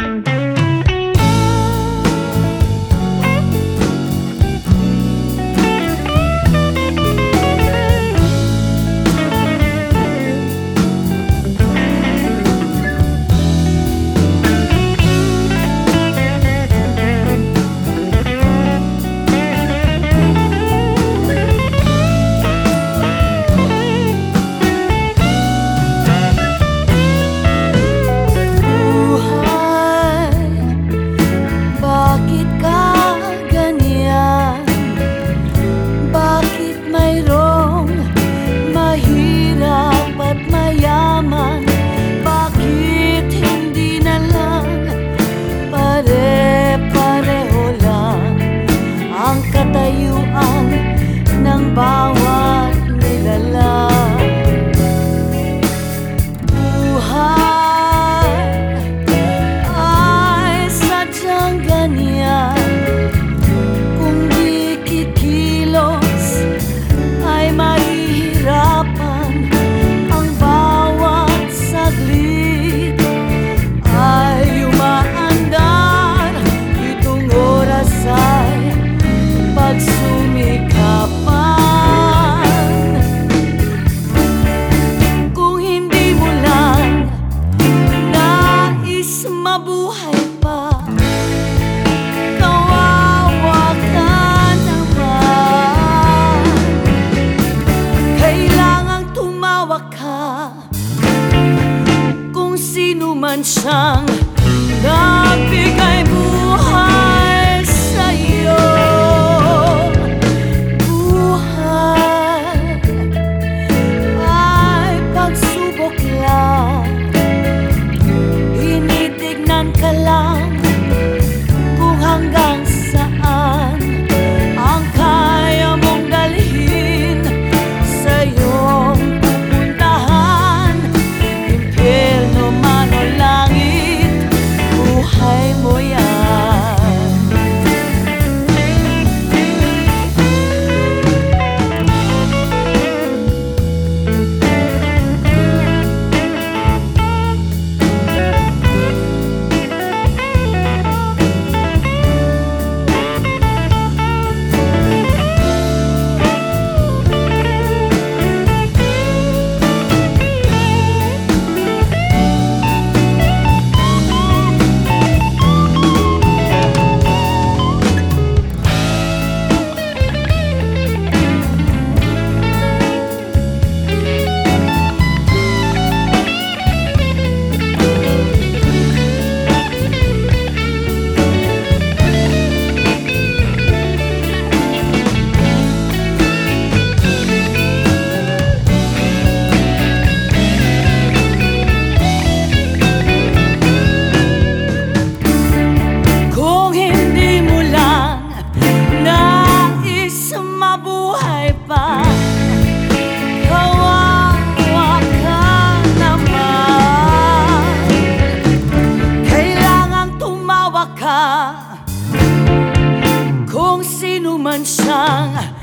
Katayuan ng bawat nilalang. Buhay ay sadyang ganyan, kung di kikilos ay mahihirapan. Ang bawat saglit ay umaandar, itong oras ay pagsumikapan. Kung hindi mo lang nais mabuhay pa, kawawa ka naman. Kailangang tumawa ka kung sino man siyang nagbigay buhay sa'yo. Ka lang kung hanggang saan ang kaya mong dalhin sa iyong pupuntahan. Impyerno man o langit, buhay mo yan. Mabuhay pa, kawawa ka naman. Kailangang tumawa ka kung sino man siyang